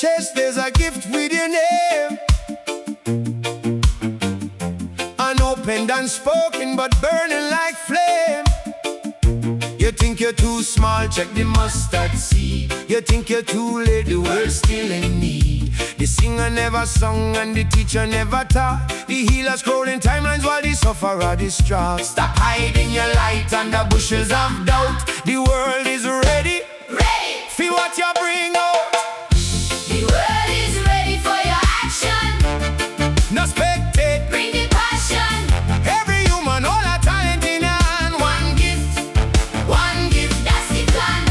chest there's a gift with your name. Unopened, unspoken, but burning like flame. You think you're too small, check the mustard seed. You think you're too late, the world's still in need. The singer never sung and the teacher never taught. The healer scrolling timelines while the sufferer distraught. Stop hiding your light under bushels of doubt. The world is ready, feel what you bring out. The world is ready for your action. No spectate, Bring the passion. every human, all a talent in hand. One gift, that's the plan.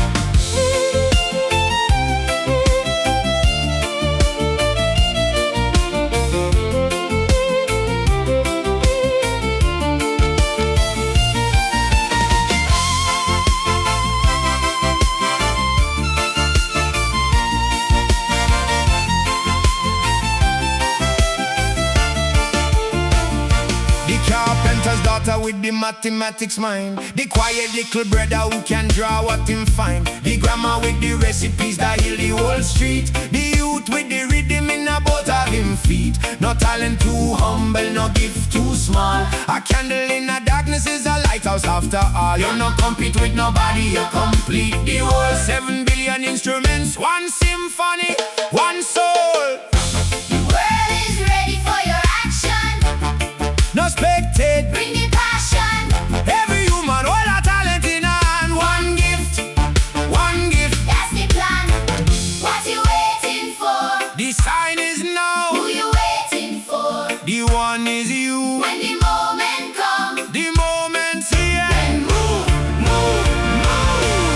The carpenter's daughter with the mathematics mind. The quiet little brother who can draw what him find. The grandma with the recipes that heal the whole street. The youth with the rhythm in the both of him feet. No talent too humble, no gift too small. A candle in the darkness is a lighthouse after all. You no compete with nobody, you complete the whole 7 billion instruments, one symphony, one soul. The world is ready for your action. No spectate, Bring the passion. every human, all a talent in hand. One gift, That's the plan. What you waiting for? the sign is now. Who you waiting for? The one is you. When the moment comes, The moment's here. then move, move, move.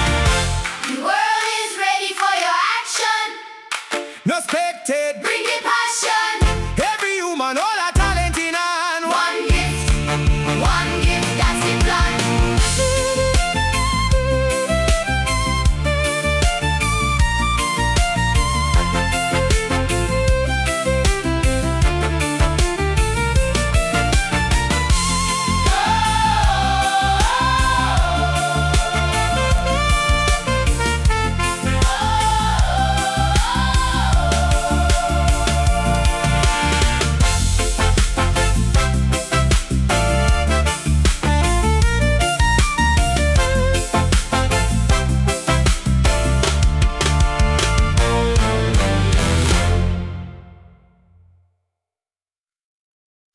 The world is ready for your action. No spectate, Bring the passion.